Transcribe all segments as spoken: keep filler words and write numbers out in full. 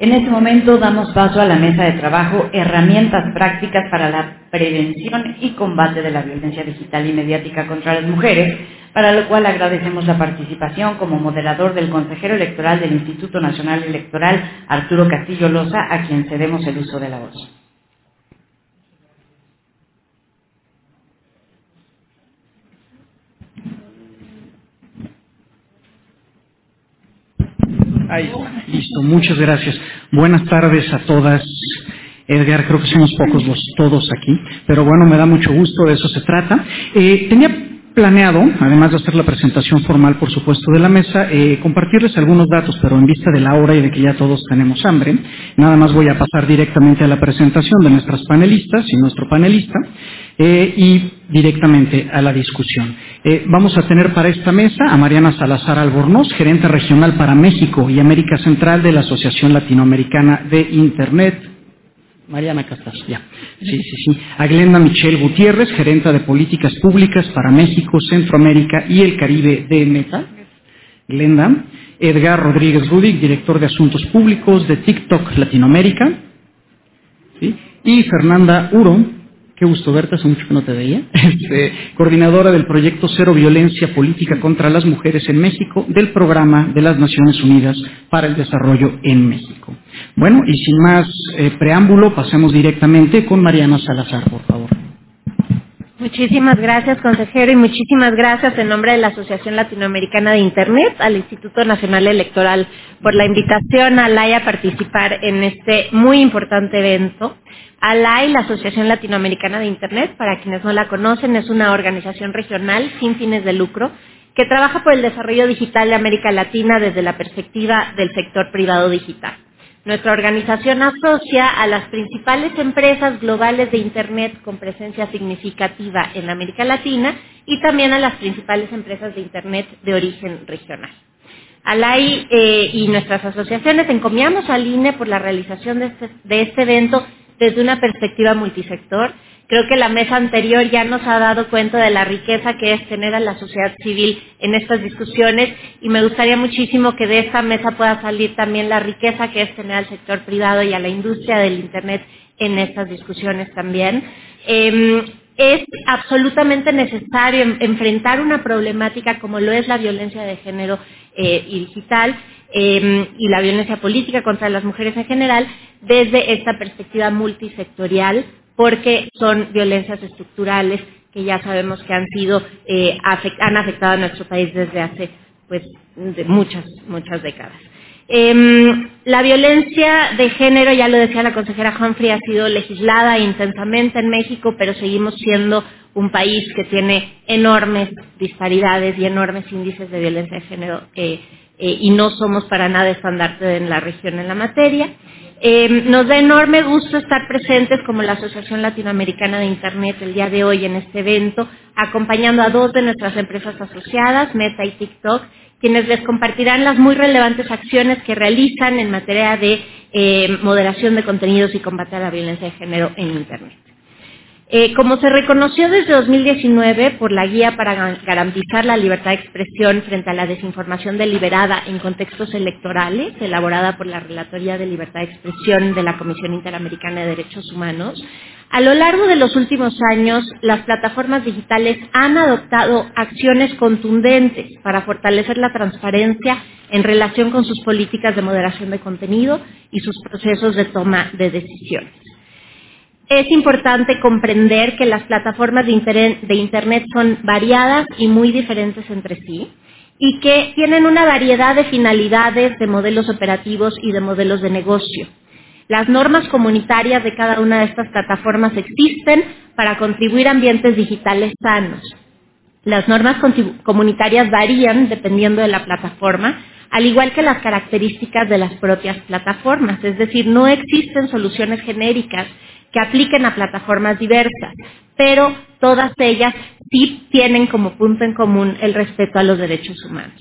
En este momento damos paso a la mesa de trabajo Herramientas prácticas para la prevención y combate de la violencia digital y mediática contra las mujeres, para lo cual agradecemos la participación como moderador del consejero electoral del Instituto Nacional Electoral, Arturo Castillo Loza, a quien cedemos el uso de la voz. Ahí está, listo, muchas gracias. Buenas tardes a todas. Edgar, creo que somos pocos los todos aquí, pero bueno, me da mucho gusto, de eso se trata. Eh, tenía planeado, además de hacer la presentación formal, por supuesto, de la mesa, eh, compartirles algunos datos, pero en vista de la hora y de que ya todos tenemos hambre, nada más voy a pasar directamente a la presentación de nuestras panelistas y nuestro panelista, eh, y directamente a la discusión. Eh, vamos a tener para esta mesa a Mariana Salazar Albornoz, gerente regional para México y América Central de la Asociación Latinoamericana de Internet. Mariana, acá estás, ya. Sí, sí, sí. A Glenda Michelle Gutiérrez, gerenta de Políticas Públicas para México, Centroamérica y el Caribe de Meta. Glenda. Edgar Rodríguez Rudic, director de Asuntos Públicos de TikTok Latinoamérica. ¿Sí? Y Fernanda Uro, qué gusto verte, hace mucho que no te veía, este, coordinadora del proyecto Cero Violencia Política contra las Mujeres en México, del Programa de las Naciones Unidas para el Desarrollo en México. Bueno, y sin más eh, preámbulo, pasemos directamente con Mariana Salazar, por favor. Muchísimas gracias, consejero, y muchísimas gracias en nombre de la Asociación Latinoamericana de Internet, al Instituto Nacional Electoral, por la invitación a ALAI a participar en este muy importante evento. ALAI, la Asociación Latinoamericana de Internet, para quienes no la conocen, es una organización regional sin fines de lucro que trabaja por el desarrollo digital de América Latina desde la perspectiva del sector privado digital. Nuestra organización asocia a las principales empresas globales de Internet con presencia significativa en América Latina y también a las principales empresas de Internet de origen regional. ALAI eh, y nuestras asociaciones encomiamos al I N E por la realización de este, de este evento desde una perspectiva multisector. Creo que la mesa anterior ya nos ha dado cuenta de la riqueza que es tener a la sociedad civil en estas discusiones y me gustaría muchísimo que de esta mesa pueda salir también la riqueza que es tener al sector privado y a la industria del Internet en estas discusiones también. Eh, es absolutamente necesario en, enfrentar una problemática como lo es la violencia de género eh, y digital eh, y la violencia política contra las mujeres en general desde esta perspectiva multisectorial, porque son violencias estructurales que ya sabemos que han sido eh, afect, han afectado a nuestro país desde hace pues de muchas muchas décadas. Eh, la violencia de género, ya lo decía la consejera Humphrey, ha sido legislada intensamente en México, pero seguimos siendo un país que tiene enormes disparidades y enormes índices de violencia de género eh, eh, y no somos para nada estandarte en la región en la materia. Eh, nos da enorme gusto estar presentes como la Asociación Latinoamericana de Internet el día de hoy en este evento, acompañando a dos de nuestras empresas asociadas, Meta y TikTok, quienes les compartirán las muy relevantes acciones que realizan en materia de eh, moderación de contenidos y combate a la violencia de género en Internet. Eh, como se reconoció desde dos mil diecinueve por la Guía para garantizar la libertad de expresión frente a la desinformación deliberada en contextos electorales, elaborada por la Relatoría de Libertad de Expresión de la Comisión Interamericana de Derechos Humanos, a lo largo de los últimos años, las plataformas digitales han adoptado acciones contundentes para fortalecer la transparencia en relación con sus políticas de moderación de contenido y sus procesos de toma de decisiones. Es importante comprender que las plataformas de internet, de Internet son variadas y muy diferentes entre sí y que tienen una variedad de finalidades, de modelos operativos y de modelos de negocio. Las normas comunitarias de cada una de estas plataformas existen para contribuir a ambientes digitales sanos. Las normas comunitarias varían dependiendo de la plataforma, al igual que las características de las propias plataformas, es decir, no existen soluciones genéricas que apliquen a plataformas diversas, pero todas ellas sí tienen como punto en común el respeto a los derechos humanos.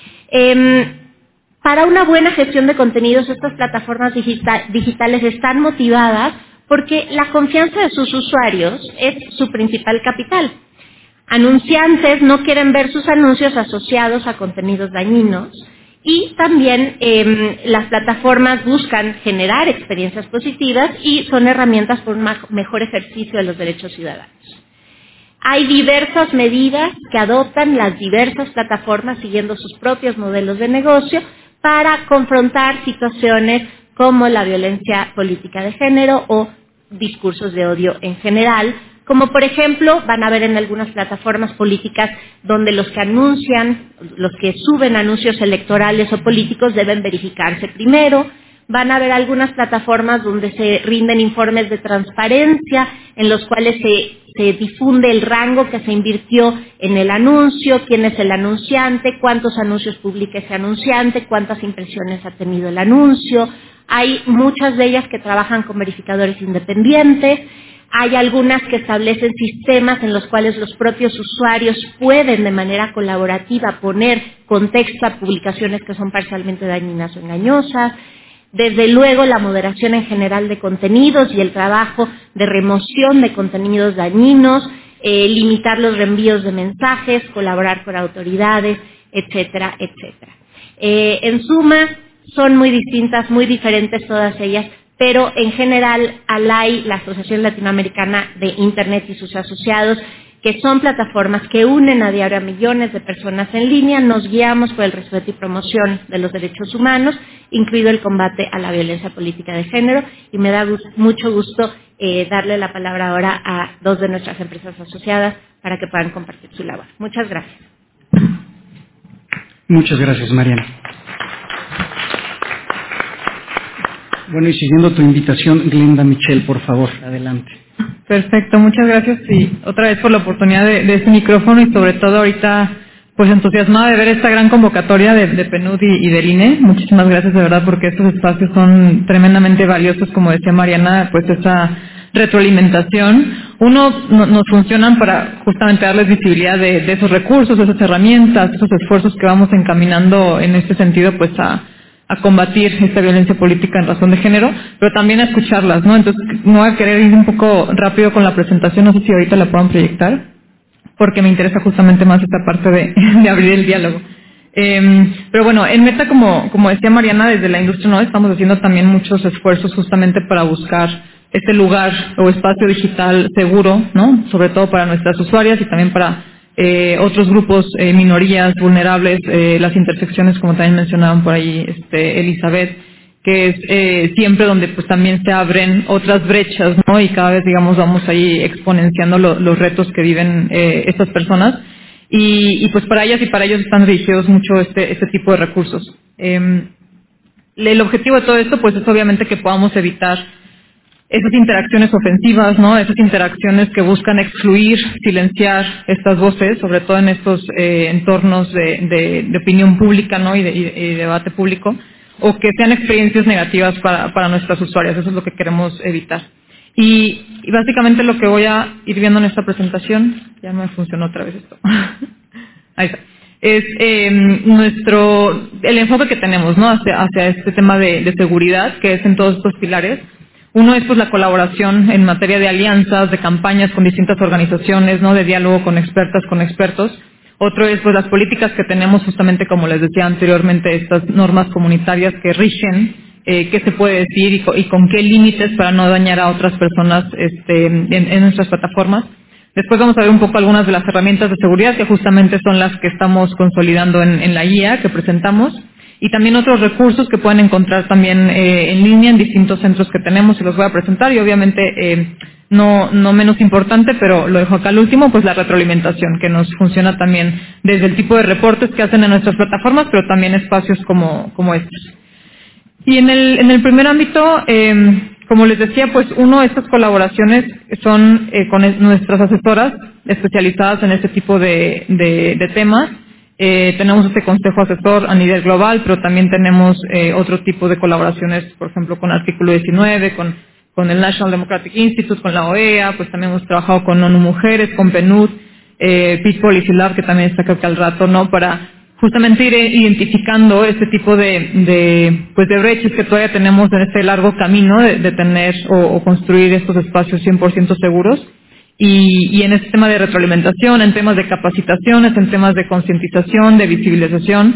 Eh, para una buena gestión de contenidos, estas plataformas digital, digitales están motivadas porque la confianza de sus usuarios es su principal capital. Anunciantes no quieren ver sus anuncios asociados a contenidos dañinos Y también eh, las plataformas buscan generar experiencias positivas y son herramientas para un mejor ejercicio de los derechos ciudadanos. Hay diversas medidas que adoptan las diversas plataformas siguiendo sus propios modelos de negocio para confrontar situaciones como la violencia política de género o discursos de odio en general, como por ejemplo van a ver en algunas plataformas políticas donde los que anuncian, los que suben anuncios electorales o políticos deben verificarse primero. Van a haber algunas plataformas donde se rinden informes de transparencia en los cuales se, se difunde el rango que se invirtió en el anuncio, quién es el anunciante, cuántos anuncios publica ese anunciante, cuántas impresiones ha tenido el anuncio. Hay muchas de ellas que trabajan con verificadores independientes. Hay algunas que establecen sistemas en los cuales los propios usuarios pueden de manera colaborativa poner contexto a publicaciones que son parcialmente dañinas o engañosas. Desde luego, la moderación en general de contenidos y el trabajo de remoción de contenidos dañinos, eh, limitar los reenvíos de mensajes, colaborar con autoridades, etcétera, etcétera. Eh, en suma, son muy distintas, muy diferentes todas ellas, pero en general, ALAI, la Asociación Latinoamericana de Internet y sus asociados, que son plataformas que unen a diario a millones de personas en línea, nos guiamos por el respeto y promoción de los derechos humanos, incluido el combate a la violencia política de género, y me da gust- mucho gusto eh, darle la palabra ahora a dos de nuestras empresas asociadas para que puedan compartir su labor. Muchas gracias. Muchas gracias, Mariana. Bueno, y siguiendo tu invitación, Glenda Michel, por favor, adelante. Perfecto, muchas gracias y otra vez por la oportunidad de, de este micrófono y sobre todo ahorita pues entusiasmada de ver esta gran convocatoria de, de PNUD y, y del I N E. Muchísimas gracias de verdad porque estos espacios son tremendamente valiosos, como decía Mariana, pues esa retroalimentación. Uno, no, nos funcionan para justamente darles visibilidad de, de esos recursos, de esas herramientas, esos esfuerzos que vamos encaminando en este sentido pues a a combatir esta violencia política en razón de género, pero también a escucharlas, ¿no? Entonces, no voy a querer ir un poco rápido con la presentación, no sé si ahorita la puedan proyectar, porque me interesa justamente más esta parte de, de abrir el diálogo. Eh, pero bueno, en Meta, como, como decía Mariana, desde la industria no estamos haciendo también muchos esfuerzos justamente para buscar este lugar o espacio digital seguro, ¿no? Sobre todo para nuestras usuarias y también para Eh, otros grupos, eh, minorías vulnerables, eh, las intersecciones, como también mencionaban por ahí este, Elizabeth, que es eh, siempre donde pues también se abren otras brechas, ¿no? Y cada vez, digamos, vamos ahí exponenciando lo, los retos que viven eh, estas personas. Y, y pues para ellas y para ellos están dirigidos mucho este, este tipo de recursos. Eh, el objetivo de todo esto pues es obviamente que podamos evitar esas interacciones ofensivas, ¿no? Esas interacciones que buscan excluir, silenciar estas voces, sobre todo en estos eh, entornos de, de, de opinión pública, ¿no? Y de, y de debate público, o que sean experiencias negativas para, para nuestras usuarias. Eso es lo que queremos evitar. Y, y básicamente lo que voy a ir viendo en esta presentación, ya me funcionó otra vez esto. Ahí está. Es eh, nuestro, el enfoque que tenemos, ¿no? Hacia, hacia este tema de, de seguridad, que es en todos estos pilares. Uno es pues la colaboración en materia de alianzas, de campañas con distintas organizaciones, ¿no? De diálogo con expertas, con expertos. Otro es pues las políticas que tenemos justamente, como les decía anteriormente, estas normas comunitarias que rigen eh, qué se puede decir y con, y con qué límites para no dañar a otras personas este, en, en nuestras plataformas. Después vamos a ver un poco algunas de las herramientas de seguridad que justamente son las que estamos consolidando en, en la guía que presentamos. Y también otros recursos que pueden encontrar también eh, en línea en distintos centros que tenemos y los voy a presentar. Y obviamente, eh, no, no menos importante, pero lo dejo acá al último, pues la retroalimentación, que nos funciona también desde el tipo de reportes que hacen en nuestras plataformas, pero también espacios como, como estos. Y en el, en el primer ámbito, eh, como les decía, pues uno de estas colaboraciones son eh, con nuestras asesoras especializadas en este tipo de, de, de temas. Eh, tenemos este consejo asesor a nivel global, pero también tenemos eh, otro tipo de colaboraciones, por ejemplo, con Artículo diecinueve, con, con el National Democratic Institute, con la O E A, pues también hemos trabajado con ONU Mujeres, con PNUD, eh, Peace Policy Lab, que también está creo que al rato, ¿no? Para justamente ir identificando este tipo de, de, pues de brechas que todavía tenemos en este largo camino de, de tener o, o construir estos espacios cien por ciento seguros. Y, y en este tema de retroalimentación, en temas de capacitaciones, en temas de concientización, de visibilización,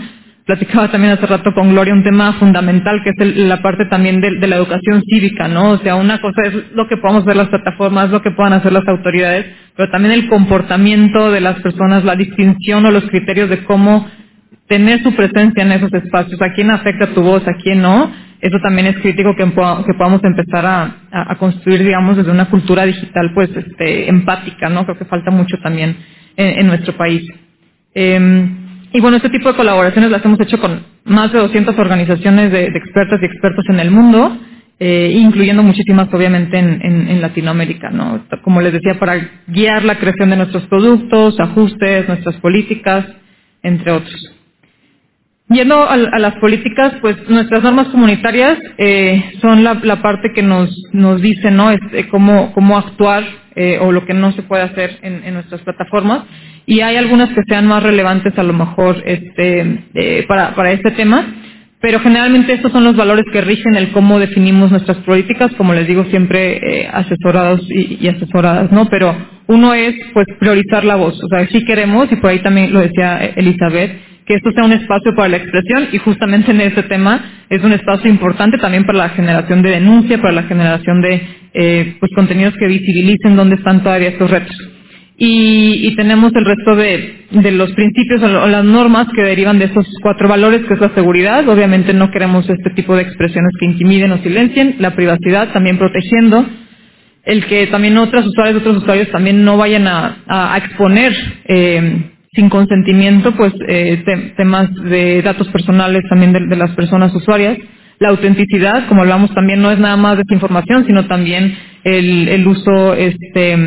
platicaba también hace rato con Gloria un tema fundamental que es el, la parte también de, de la educación cívica, ¿no? O sea, una cosa es lo que podamos ver las plataformas, lo que puedan hacer las autoridades, pero también el comportamiento de las personas, la distinción o los criterios de cómo tener su presencia en esos espacios, a quién afecta tu voz, a quién no. Eso también es crítico que, que podamos empezar a, a, a construir, digamos, desde una cultura digital, pues, este, empática, ¿no? Creo que falta mucho también en, en nuestro país. Eh, y bueno, este tipo de colaboraciones las hemos hecho con más de doscientas organizaciones de, de expertas y expertos en el mundo, eh, incluyendo muchísimas, obviamente, en, en, en Latinoamérica, ¿no? Como les decía, para guiar la creación de nuestros productos, ajustes, nuestras políticas, entre otros. Yendo a, a las políticas, pues nuestras normas comunitarias eh, son la, la parte que nos nos dice, ¿no? Este, cómo cómo actuar eh, o lo que no se puede hacer en, en nuestras plataformas, y hay algunas que sean más relevantes a lo mejor este eh, para para este tema, pero generalmente estos son los valores que rigen el cómo definimos nuestras políticas, como les digo siempre eh, asesorados y, y asesoradas, ¿no? Pero uno es pues priorizar la voz, o sea, sí queremos, y por ahí también lo decía Elizabeth, que esto sea un espacio para la expresión, y justamente en este tema es un espacio importante también para la generación de denuncia, para la generación de eh, pues contenidos que visibilicen dónde están todavía estos retos. Y, y tenemos el resto de, de los principios o las normas que derivan de esos cuatro valores, que es la seguridad. Obviamente no queremos este tipo de expresiones que intimiden o silencien, la privacidad, también protegiendo el que también otras usuarios, otros usuarios también no vayan a, a, a exponer eh, sin consentimiento, pues eh, te, temas de datos personales también de, de las personas usuarias. La autenticidad, como hablamos, también no es nada más desinformación, sino también el, el uso este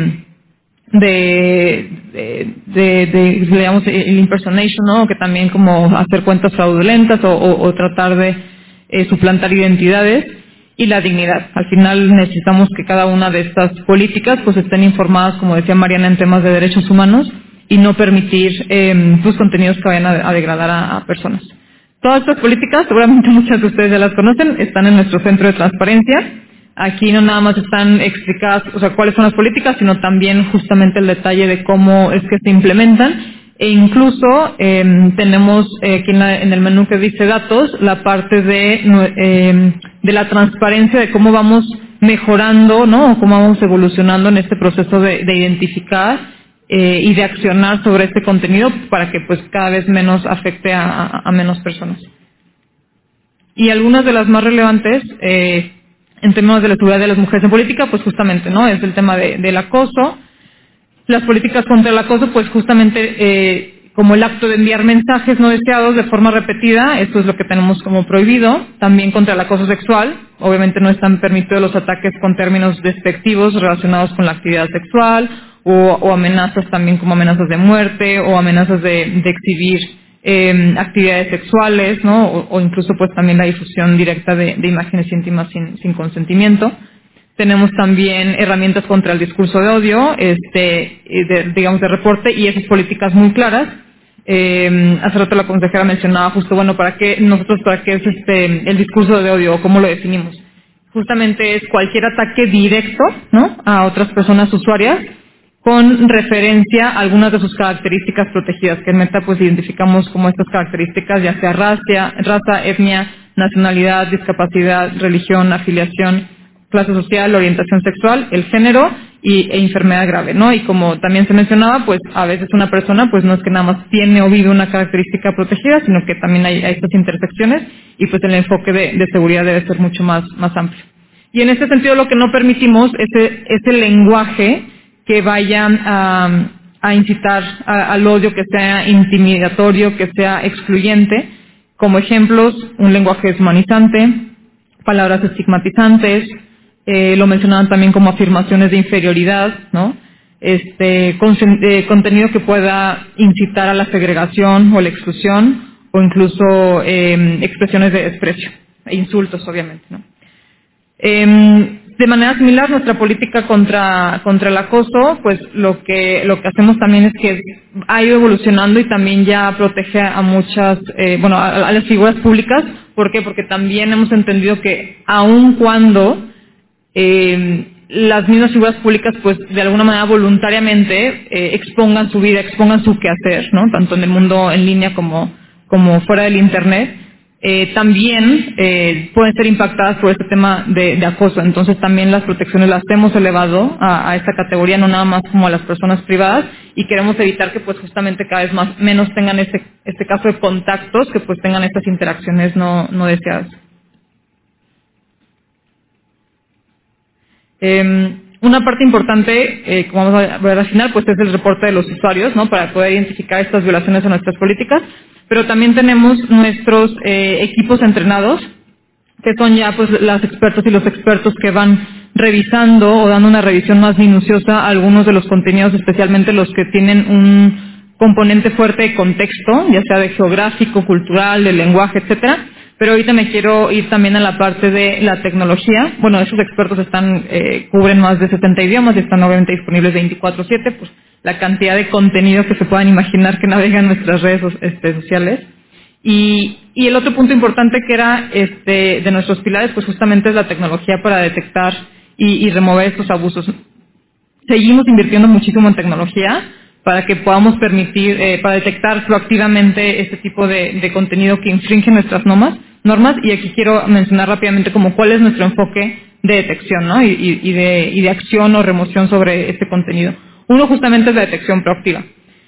de, de, de, de digamos, el impersonation, ¿no? Que también como hacer cuentas fraudulentas o, o, o tratar de eh, suplantar identidades. Y la dignidad. Al final necesitamos que cada una de estas políticas pues estén informadas, como decía Mariana, en temas de derechos humanos, y no permitir eh, pues contenidos que vayan a, a degradar a, a personas. Todas estas políticas, seguramente muchas de ustedes ya las conocen, están en nuestro centro de transparencia. Aquí no nada más están explicadas, o sea, cuáles son las políticas, sino también justamente el detalle de cómo es que se implementan. E incluso eh, tenemos eh, aquí en, la, en el menú que dice datos, la parte de, eh, de la transparencia de cómo vamos mejorando, ¿no? O cómo vamos evolucionando en este proceso de, de identificar eh, y de accionar sobre este contenido para que pues cada vez menos afecte a, a, a menos personas. Y algunas de las más relevantes eh, en términos de la seguridad de las mujeres en política, pues justamente, ¿no? Es el tema de, del acoso. Las políticas contra el acoso, pues justamente eh, como el acto de enviar mensajes no deseados de forma repetida, esto es lo que tenemos como prohibido. También contra el acoso sexual, obviamente no están permitidos los ataques con términos despectivos relacionados con la actividad sexual, o, o amenazas también como amenazas de muerte, o amenazas de, de exhibir eh, actividades sexuales, ¿no? O, o incluso pues también la difusión directa de, de imágenes íntimas sin, sin consentimiento. Tenemos también herramientas contra el discurso de odio, este, de, digamos, de reporte, y esas políticas muy claras. Eh, hace rato la consejera mencionaba justo, bueno, ¿para qué nosotros, para qué es este, el discurso de odio, cómo lo definimos? Justamente es cualquier ataque directo, ¿no? A otras personas usuarias, con referencia a algunas de sus características protegidas, que en Meta pues identificamos como estas características, ya sea raza, raza, etnia, nacionalidad, discapacidad, religión, afiliación, clase social, orientación sexual, el género y, e enfermedad grave, ¿no? Y como también se mencionaba, pues a veces una persona pues no es que nada más tiene o vive una característica protegida, sino que también hay, hay estas intersecciones, y pues el enfoque de, de seguridad debe ser mucho más, más amplio. Y en este sentido lo que no permitimos es ese, ese lenguaje que vaya a, a incitar a, al odio, que sea intimidatorio, que sea excluyente. Como ejemplos, un lenguaje deshumanizante, palabras estigmatizantes, eh, lo mencionaban también como afirmaciones de inferioridad, ¿no? Este, con, eh, contenido que pueda incitar a la segregación o la exclusión, o incluso eh, expresiones de desprecio, e insultos, obviamente, ¿no? Eh, de manera similar, nuestra política contra contra el acoso, pues lo que lo que hacemos también es que ha ido evolucionando y también ya protege a muchas, eh, bueno, a, a las figuras públicas. ¿Por qué? Porque también hemos entendido que aun cuando eh, las mismas figuras públicas, pues de alguna manera voluntariamente eh, expongan su vida, expongan su quehacer, ¿no? Tanto en el mundo en línea como como fuera del Internet, eh, también eh, pueden ser impactadas por este tema de, de acoso. Entonces también las protecciones las hemos elevado a, a esta categoría, no nada más como a las personas privadas, y queremos evitar que pues justamente cada vez más menos tengan este, este caso de contactos, que pues tengan estas interacciones no, no deseadas. Eh, una parte importante, eh, como vamos a ver al final, pues es el reporte de los usuarios, ¿no? Para poder identificar estas violaciones a nuestras políticas. Pero también tenemos nuestros eh, equipos entrenados, que son ya pues las expertas y los expertos que van revisando o dando una revisión más minuciosa a algunos de los contenidos, especialmente los que tienen un componente fuerte de contexto, ya sea de geográfico, cultural, de lenguaje, etcétera. Pero ahorita me quiero ir también a la parte de la tecnología. Bueno, esos expertos están eh, cubren más de setenta idiomas y están obviamente disponibles veinticuatro siete, pues la cantidad de contenido que se puedan imaginar que navegan nuestras redes este, sociales. Y, y el otro punto importante que era este, de nuestros pilares, pues justamente es la tecnología para detectar y, y remover estos abusos. Seguimos invirtiendo muchísimo en tecnología para que podamos permitir, eh, para detectar proactivamente este tipo de, de contenido que infringe nuestras normas, normas. Y aquí quiero mencionar rápidamente como cuál es nuestro enfoque de detección, ¿no? y, y, y, de, y de acción o remoción sobre este contenido. Uno justamente es la detección proactiva.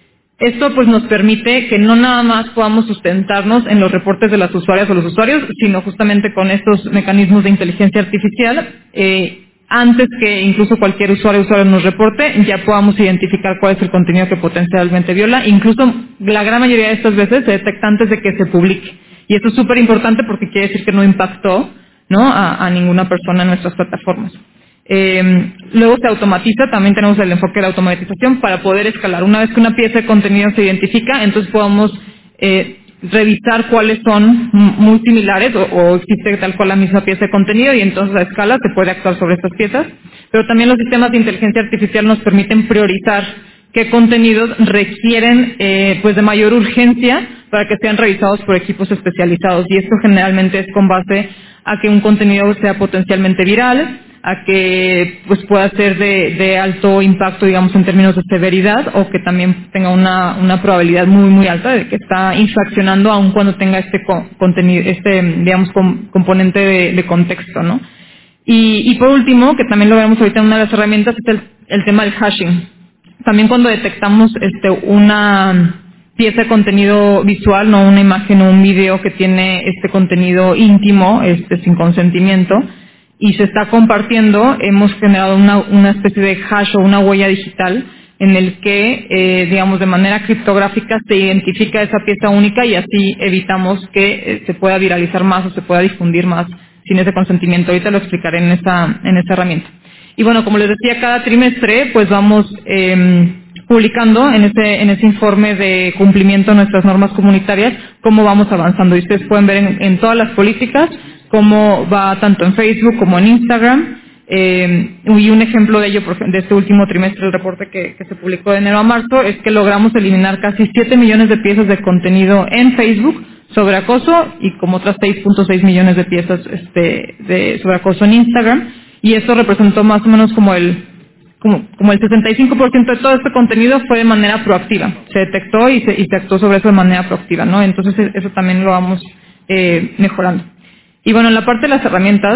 Esto pues nos permite que no nada más podamos sustentarnos en los reportes de las usuarias o los usuarios, sino justamente con estos mecanismos de inteligencia artificial, eh, antes que incluso cualquier usuario o usuario nos reporte, ya podamos identificar cuál es el contenido que potencialmente viola. Incluso la gran mayoría de estas veces se detecta antes de que se publique. Y esto es súper importante porque quiere decir que no impactó, ¿no? a, a ninguna persona en nuestras plataformas. Eh, luego se automatiza, también tenemos el enfoque de la automatización para poder escalar. Una vez que una pieza de contenido se identifica, entonces podemos eh, revisar cuáles son muy similares o, o existe tal cual la misma pieza de contenido, y entonces a escala se puede actuar sobre estas piezas. Pero también los sistemas de inteligencia artificial nos permiten priorizar qué contenidos requieren eh, pues de mayor urgencia para que sean revisados por equipos especializados, y esto generalmente es con base a que un contenido sea potencialmente viral, a que pues pueda ser de, de alto impacto, digamos, en términos de severidad, o que también tenga una, una probabilidad muy muy alta de que está infraccionando aun cuando tenga este co contenido, este digamos com componente de, de contexto, ¿no? Y, y por último, que también lo vemos ahorita en una de las herramientas, es el, el tema del hashing. También cuando detectamos este una pieza de contenido visual, no una imagen o un video que tiene este contenido íntimo, este sin consentimiento, y se está compartiendo, hemos generado una, una especie de hash o una huella digital en el que, eh, digamos, de manera criptográfica se identifica esa pieza única, y así evitamos que eh, se pueda viralizar más o se pueda difundir más sin ese consentimiento. Ahorita lo explicaré en esta, en esta herramienta. Y bueno, como les decía, cada trimestre pues vamos eh, publicando en ese, en ese informe de cumplimiento de nuestras normas comunitarias cómo vamos avanzando. Y ustedes pueden ver en, en todas las políticas cómo va tanto en Facebook como en Instagram. Eh, y un ejemplo de ello, por ejemplo, de este último trimestre, el reporte que, que se publicó de enero a marzo, es que logramos eliminar casi siete millones de piezas de contenido en Facebook sobre acoso, y como otras seis punto seis millones de piezas este, de, sobre acoso en Instagram. Y esto representó más o menos como el como, como el sesenta y cinco por ciento de todo este contenido fue de manera proactiva. Se detectó y se, y se actuó sobre eso de manera proactiva, ¿no? Entonces eso también lo vamos eh, mejorando. Y bueno, en la parte de las herramientas,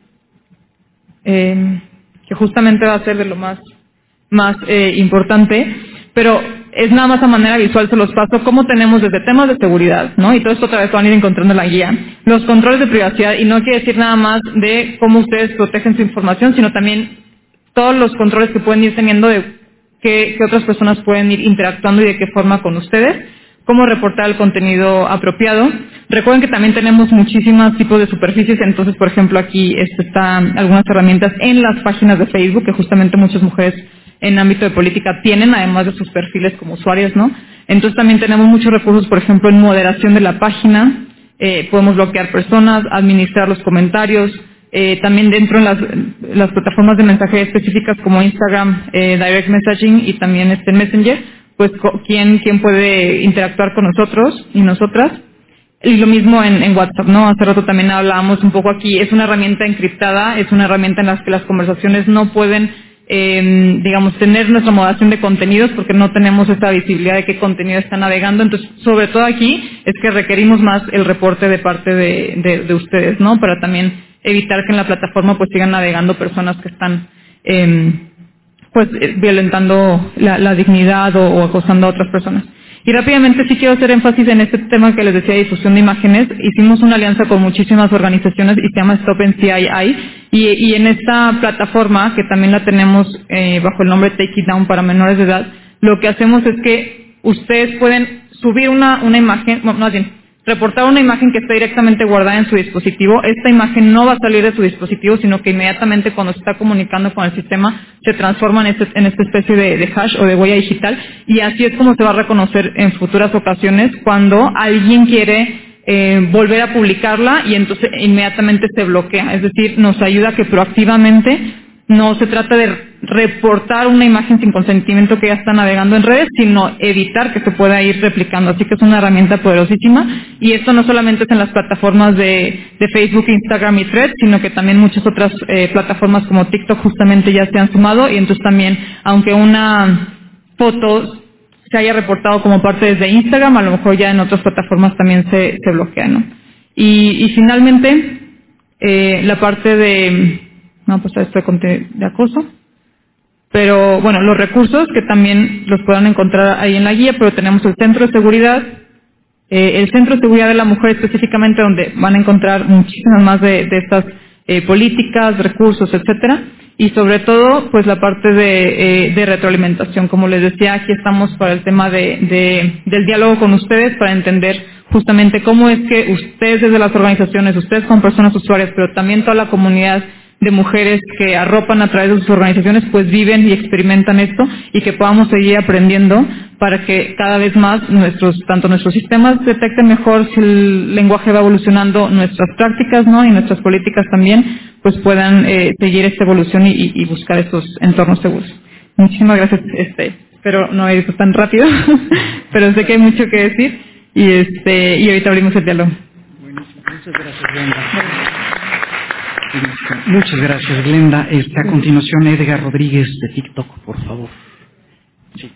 eh, que justamente va a ser de lo más, más eh, importante, pero es nada más a manera visual, se los paso, cómo tenemos desde temas de seguridad, ¿no? Y todo esto otra vez van a ir encontrando en la guía, los controles de privacidad, y no quiere decir nada más de cómo ustedes protegen su información, sino también todos los controles que pueden ir teniendo de qué, qué otras personas pueden ir interactuando y de qué forma con ustedes, cómo reportar el contenido apropiado. Recuerden que también tenemos muchísimos tipos de superficies, entonces, por ejemplo, aquí este, están algunas herramientas en las páginas de Facebook que justamente muchas mujeres en ámbito de política tienen, además de sus perfiles como usuarios, ¿no? Entonces también tenemos muchos recursos, por ejemplo, en moderación de la página, eh, podemos bloquear personas, administrar los comentarios, eh, también dentro de las, las plataformas de mensajería específicas como Instagram, eh, Direct Messaging y también este Messenger, pues quién, quién puede interactuar con nosotros y nosotras. Y lo mismo en, en WhatsApp, ¿no? Hace rato también hablábamos un poco aquí, es una herramienta encriptada, es una herramienta en la que las conversaciones no pueden eh, digamos, tener nuestra moderación de contenidos porque no tenemos esta visibilidad de qué contenido está navegando. Entonces, sobre todo aquí es que requerimos más el reporte de parte de, de, de ustedes, ¿no? Para también evitar que en la plataforma pues sigan navegando personas que están eh, pues eh, violentando la, la dignidad o, o acosando a otras personas. Y rápidamente sí quiero hacer énfasis en este tema que les decía de difusión de imágenes. Hicimos una alianza con muchísimas organizaciones y se llama Stop N C I I. Y, y en esta plataforma, que también la tenemos eh, bajo el nombre Take It Down para menores de edad, lo que hacemos es que ustedes pueden subir una, una imagen, no, más bien, reportar una imagen que está directamente guardada en su dispositivo. Esta imagen no va a salir de su dispositivo, sino que inmediatamente cuando se está comunicando con el sistema se transforma en, este, en esta especie de, de hash o de huella digital, y así es como se va a reconocer en futuras ocasiones cuando alguien quiere eh, volver a publicarla, y entonces inmediatamente se bloquea. Es decir, nos ayuda a que proactivamente no se trata de reportar una imagen sin consentimiento que ya está navegando en redes, sino evitar que se pueda ir replicando. Así que es una herramienta poderosísima, y esto no solamente es en las plataformas de, de Facebook, Instagram y Threads, sino que también muchas otras eh, plataformas como TikTok justamente ya se han sumado, y entonces también, aunque una foto se haya reportado como parte desde Instagram, a lo mejor ya en otras plataformas también se, se bloquea, ¿no? Y, y finalmente, eh, la parte de... No, pues esto de, de acoso. Pero bueno, los recursos que también los puedan encontrar ahí en la guía, pero tenemos el Centro de Seguridad, eh, el Centro de Seguridad de la Mujer específicamente, donde van a encontrar muchísimas más de, de estas eh, políticas, recursos, etcétera, y sobre todo, pues la parte de, eh, de retroalimentación. Como les decía, aquí estamos para el tema de, de, del diálogo con ustedes, para entender justamente cómo es que ustedes desde las organizaciones, ustedes como personas usuarias, pero también toda la comunidad de mujeres que arropan a través de sus organizaciones, pues viven y experimentan esto, y que podamos seguir aprendiendo para que cada vez más nuestros, tanto nuestros sistemas detecten mejor si el lenguaje va evolucionando, nuestras prácticas, ¿no? Y nuestras políticas también, pues puedan eh, seguir esta evolución y, y buscar estos entornos seguros. Muchísimas gracias, este, espero no ir tan rápido, pero sé que hay mucho que decir, y este, y ahorita abrimos el diálogo. Buenísimo, muchas gracias, Glenda. Muchas gracias, Glenda. Este, a continuación, Edgar Rodríguez de TikTok, por favor. Sí.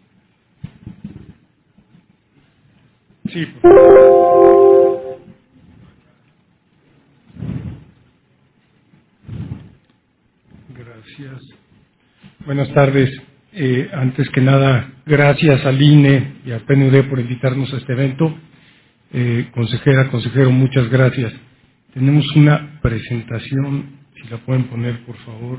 Sí, por favor. Gracias. Buenas tardes. Eh, antes que nada, gracias al I N E y al P N U D por invitarnos a este evento. Eh, consejera, consejero, muchas gracias. Tenemos una presentación, si la pueden poner, por favor.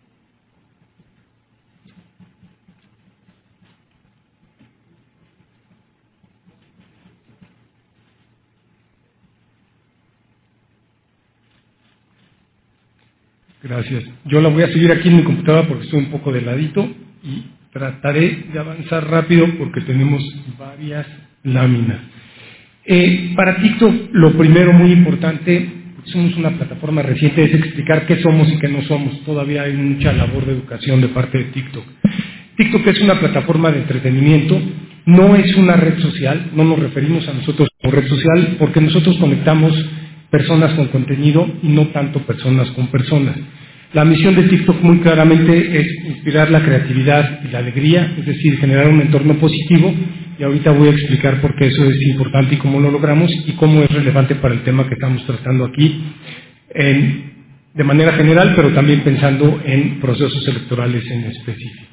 Gracias. Yo la voy a seguir aquí en mi computadora porque estoy un poco de ladito y trataré de avanzar rápido porque tenemos varias láminas. Eh, para TikTok, lo primero muy importante, somos una plataforma reciente, es explicar qué somos y qué no somos. Todavía hay mucha labor de educación de parte de TikTok. TikTok es una plataforma de entretenimiento, no es una red social, no nos referimos a nosotros como red social porque nosotros conectamos personas con contenido y no tanto personas con personas. La misión de TikTok muy claramente es inspirar la creatividad y la alegría, es decir, generar un entorno positivo, y ahorita voy a explicar por qué eso es importante y cómo lo logramos y cómo es relevante para el tema que estamos tratando aquí, en, de manera general, pero también pensando en procesos electorales en específico.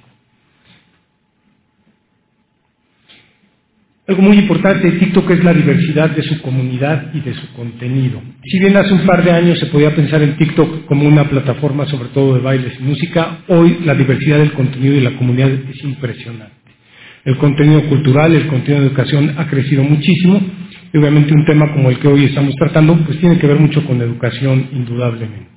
Algo muy importante de TikTok es la diversidad de su comunidad y de su contenido. Si bien hace un par de años se podía pensar en TikTok como una plataforma sobre todo de bailes y música, hoy la diversidad del contenido y la comunidad es impresionante. El contenido cultural, el contenido de educación ha crecido muchísimo, y obviamente un tema como el que hoy estamos tratando pues tiene que ver mucho con la educación, indudablemente.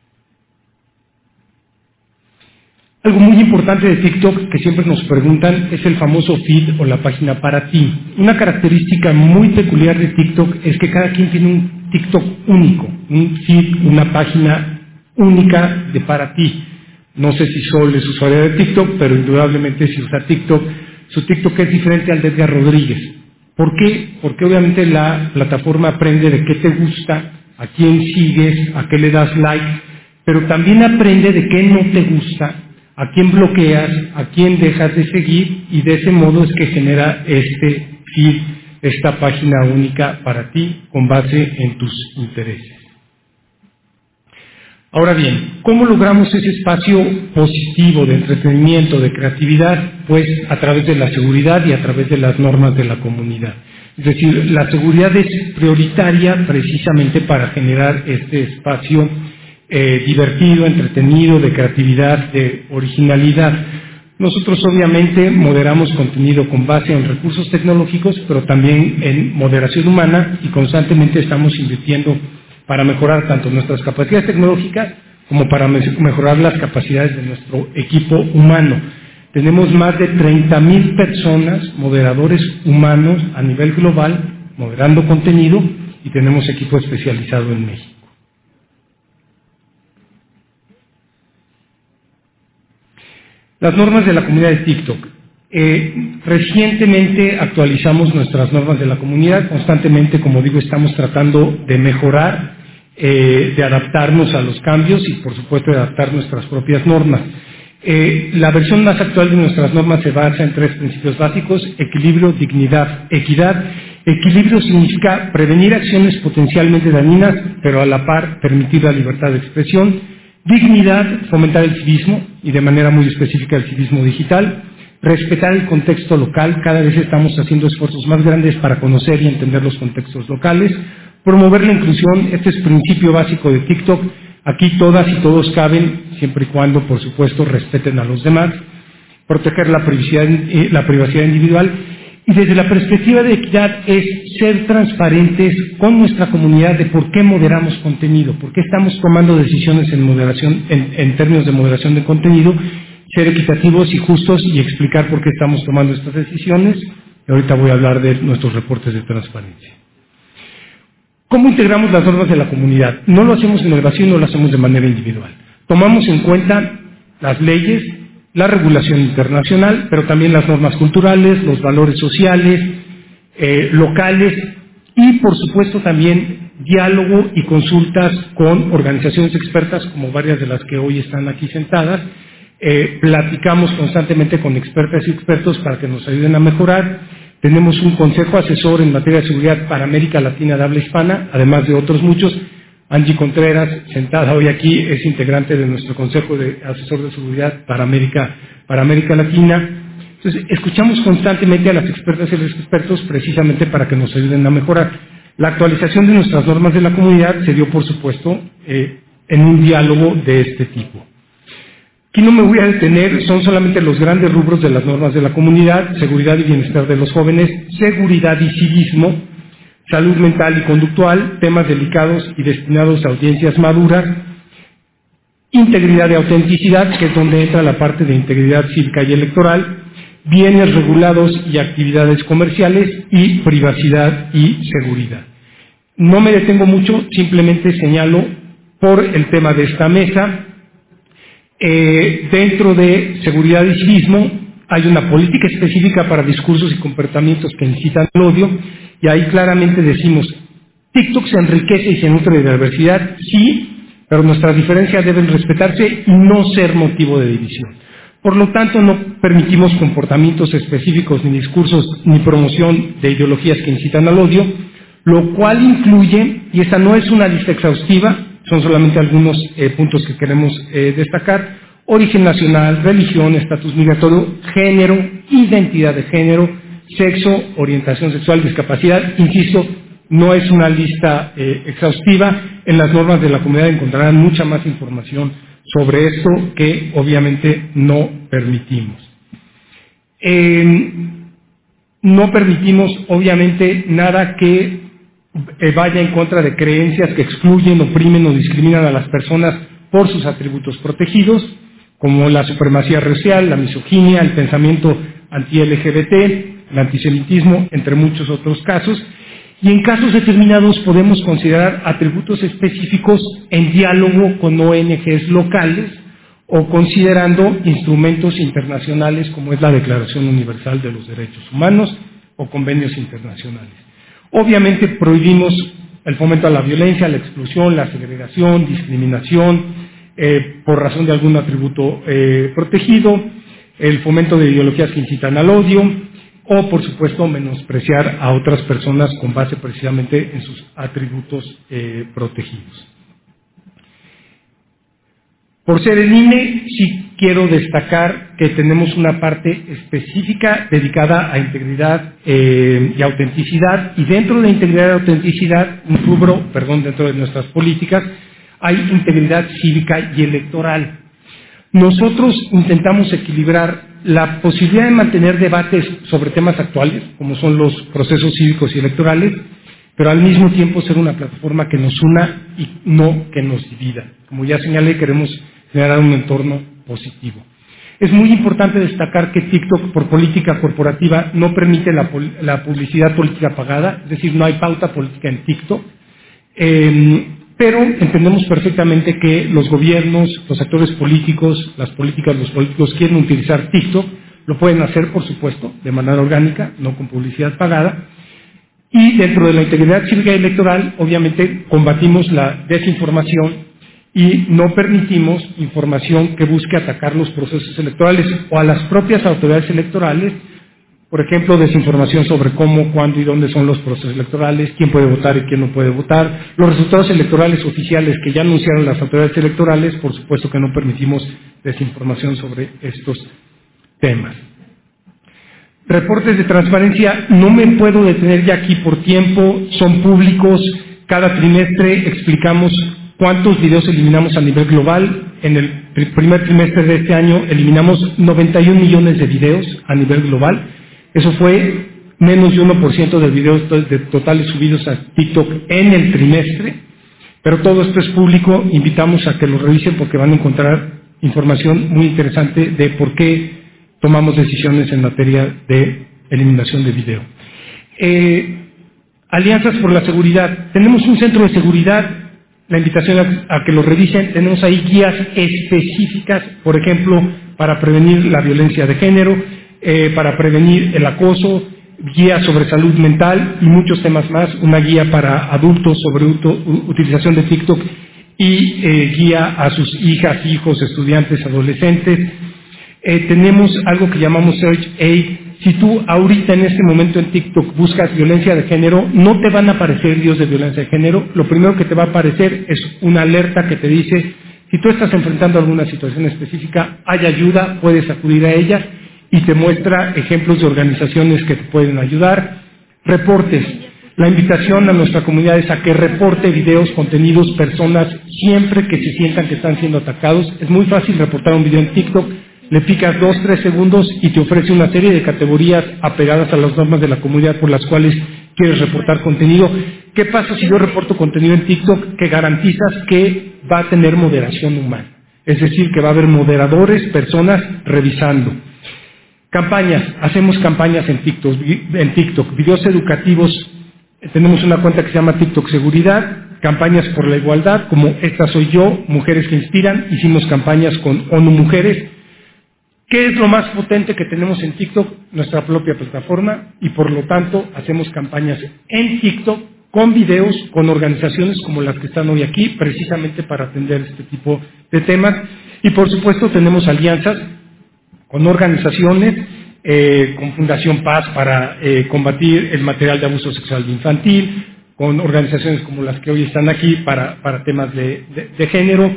Algo muy importante de TikTok que siempre nos preguntan es el famoso feed o la página para ti. Una característica muy peculiar de TikTok es que cada quien tiene un TikTok único, un feed, una página única de para ti. No sé si Sol es usuaria de TikTok, pero indudablemente si usa TikTok, su TikTok es diferente al de Edgar Rodríguez. ¿Por qué? Porque obviamente la plataforma aprende de qué te gusta, a quién sigues, a qué le das like, pero también aprende de qué no te gusta, a quién bloqueas, a quién dejas de seguir, y de ese modo es que genera este feed, esta página única para ti con base en tus intereses. Ahora bien, ¿cómo logramos ese espacio positivo de entretenimiento, de creatividad? Pues a través de la seguridad y a través de las normas de la comunidad. Es decir, la seguridad es prioritaria precisamente para generar este espacio eh, divertido, entretenido, de creatividad, de originalidad. Nosotros obviamente moderamos contenido con base en recursos tecnológicos, pero también en moderación humana, y constantemente estamos invirtiendo para mejorar tanto nuestras capacidades tecnológicas como para mejorar las capacidades de nuestro equipo humano. Tenemos más de treinta mil personas, moderadores humanos a nivel global, moderando contenido, y tenemos equipo especializado en México. Las normas de la comunidad de TikTok. Eh, recientemente actualizamos nuestras normas de la comunidad. Constantemente, como digo, estamos tratando de mejorar, eh, de adaptarnos a los cambios y, por supuesto, de adaptar nuestras propias normas. Eh, la versión más actual de nuestras normas se basa en tres principios básicos: equilibrio, dignidad, equidad. Equilibrio significa prevenir acciones potencialmente dañinas, pero a la par permitir la libertad de expresión. Dignidad, fomentar el civismo, y de manera muy específica el civismo digital. Respetar el contexto local, cada vez estamos haciendo esfuerzos más grandes para conocer y entender los contextos locales. Promover la inclusión, este es principio básico de TikTok. Aquí todas y todos caben, siempre y cuando, por supuesto, respeten a los demás. Proteger la privacidad, la privacidad individual. Y desde la perspectiva de equidad es ser transparentes con nuestra comunidad de por qué moderamos contenido, por qué estamos tomando decisiones en moderación, en, en términos de moderación de contenido, ser equitativos y justos y explicar por qué estamos tomando estas decisiones. Y ahorita voy a hablar de nuestros reportes de transparencia. ¿Cómo integramos las normas de la comunidad? No lo hacemos en el vacío, no lo hacemos de manera individual. Tomamos en cuenta las leyes, la regulación internacional, pero también las normas culturales, los valores sociales, eh, locales, y por supuesto también diálogo y consultas con organizaciones expertas, como varias de las que hoy están aquí sentadas. Eh, platicamos constantemente con expertas y expertos para que nos ayuden a mejorar. Tenemos un consejo asesor en materia de seguridad para América Latina de habla hispana, además de otros muchos. Angie Contreras, sentada hoy aquí, es integrante de nuestro Consejo de Asesor de Seguridad para América, para América Latina. Entonces, escuchamos constantemente a las expertas y los expertos precisamente para que nos ayuden a mejorar. La actualización de nuestras normas de la comunidad se dio, por supuesto, eh, en un diálogo de este tipo. Aquí no me voy a detener, son solamente los grandes rubros de las normas de la comunidad: seguridad y bienestar de los jóvenes, seguridad y civismo, salud mental y conductual, temas delicados y destinados a audiencias maduras, integridad y autenticidad, que es donde entra la parte de integridad cívica y electoral, bienes regulados y actividades comerciales, y privacidad y seguridad. No me detengo mucho, simplemente señalo por el tema de esta mesa. Eh, dentro de seguridad y civismo hay una política específica para discursos y comportamientos que incitan al odio, y ahí claramente decimos: TikTok se enriquece y se nutre de diversidad, sí, pero nuestras diferencias deben respetarse y no ser motivo de división. Por lo tanto, no permitimos comportamientos específicos, ni discursos, ni promoción de ideologías que incitan al odio, lo cual incluye, y esta no es una lista exhaustiva, son solamente algunos eh, puntos que queremos eh, destacar: origen nacional, religión, estatus migratorio, género, identidad de género, sexo, orientación sexual, discapacidad. Insisto, no es una lista eh, exhaustiva. En las normas de la comunidad encontrarán mucha más información sobre esto que obviamente no permitimos. Eh, no permitimos obviamente nada que eh, vaya en contra de creencias que excluyen, oprimen o discriminan a las personas por sus atributos protegidos, como la supremacía racial, la misoginia, el pensamiento anti-L G B T, el antisemitismo, entre muchos otros casos. Y en casos determinados podemos considerar atributos específicos en diálogo con O N Ges locales o considerando instrumentos internacionales como es la Declaración Universal de los Derechos Humanos o convenios internacionales. Obviamente prohibimos el fomento a la violencia, la exclusión, la segregación, discriminación, eh, por razón de algún atributo eh, protegido, el fomento de ideologías que incitan al odio, o por supuesto menospreciar a otras personas con base precisamente en sus atributos eh, protegidos. Por ser el I N E, sí quiero destacar que tenemos una parte específica dedicada a integridad eh, y autenticidad, y dentro de integridad y autenticidad, un rubro, perdón, dentro de nuestras políticas, hay integridad cívica y electoral. Nosotros intentamos equilibrar la posibilidad de mantener debates sobre temas actuales, como son los procesos cívicos y electorales, pero al mismo tiempo ser una plataforma que nos una y no que nos divida. Como ya señalé, queremos generar un entorno positivo. Es muy importante destacar que TikTok, por política corporativa, no permite la, la publicidad política pagada, es decir, no hay pauta política en TikTok, eh, pero entendemos perfectamente que los gobiernos, los actores políticos, las políticas, los políticos quieren utilizar TikTok, lo pueden hacer, por supuesto, de manera orgánica, no con publicidad pagada, y dentro de la integridad cívica y electoral, obviamente, combatimos la desinformación y no permitimos información que busque atacar los procesos electorales o a las propias autoridades electorales, por ejemplo, desinformación sobre cómo, cuándo y dónde son los procesos electorales, quién puede votar y quién no puede votar, los resultados electorales oficiales que ya anunciaron las autoridades electorales, por supuesto que no permitimos desinformación sobre estos temas. Reportes de transparencia, no me puedo detener ya aquí por tiempo, son públicos, cada trimestre explicamos cuántos videos eliminamos a nivel global. En el primer trimestre de este año eliminamos noventa y un millones de videos a nivel global. Eso fue menos de uno por ciento de videos de totales subidos a TikTok en el trimestre, pero todo esto es público, invitamos a que lo revisen porque van a encontrar información muy interesante de por qué tomamos decisiones en materia de eliminación de video. Eh, alianzas por la seguridad. Tenemos un centro de seguridad. La invitación a, a que lo revisen, tenemos ahí guías específicas, por ejemplo, para prevenir la violencia de género, eh, para prevenir el acoso, guías sobre salud mental y muchos temas más, una guía para adultos sobre uto, utilización de TikTok y eh, guía a sus hijas, hijos, estudiantes, adolescentes. Eh, tenemos algo que llamamos Search Aid. Si tú ahorita en este momento en TikTok buscas violencia de género, no te van a aparecer videos de violencia de género. Lo primero que te va a aparecer es una alerta que te dice, si tú estás enfrentando alguna situación específica, hay ayuda, puedes acudir a ella, y te muestra ejemplos de organizaciones que te pueden ayudar. Reportes. La invitación a nuestra comunidad es a que reporte videos, contenidos, personas, siempre que se sientan que están siendo atacados. Es muy fácil reportar un video en TikTok. Le picas dos, tres segundos y te ofrece una serie de categorías apegadas a las normas de la comunidad por las cuales quieres reportar contenido. ¿Qué pasa si yo reporto contenido en TikTok? Que garantizas que va a tener moderación humana. Es decir, que va a haber moderadores, personas revisando. Campañas. Hacemos campañas en TikTok, en TikTok. Videos educativos. Tenemos una cuenta que se llama TikTok Seguridad. Campañas por la igualdad, como Esta Soy Yo, Mujeres que Inspiran. Hicimos campañas con ONU Mujeres. ¿Qué es lo más potente que tenemos en TikTok? Nuestra propia plataforma, y por lo tanto hacemos campañas en TikTok con videos, con organizaciones como las que están hoy aquí, precisamente para atender este tipo de temas. Y por supuesto tenemos alianzas con organizaciones, eh, con Fundación Paz para eh, combatir el material de abuso sexual infantil, con organizaciones como las que hoy están aquí para, para temas de, de, de género.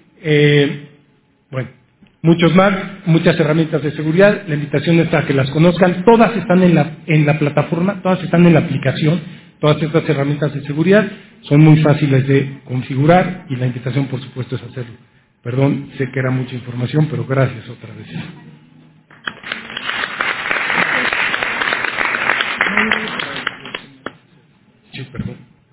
Eh, bueno. Muchos más, muchas herramientas de seguridad. La invitación es a que las conozcan. Todas están en la, en la plataforma, todas están en la aplicación. Todas estas herramientas de seguridad son muy fáciles de configurar y la invitación, por supuesto, es hacerlo. Perdón, sé que era mucha información, pero gracias otra vez. Sí, perdón.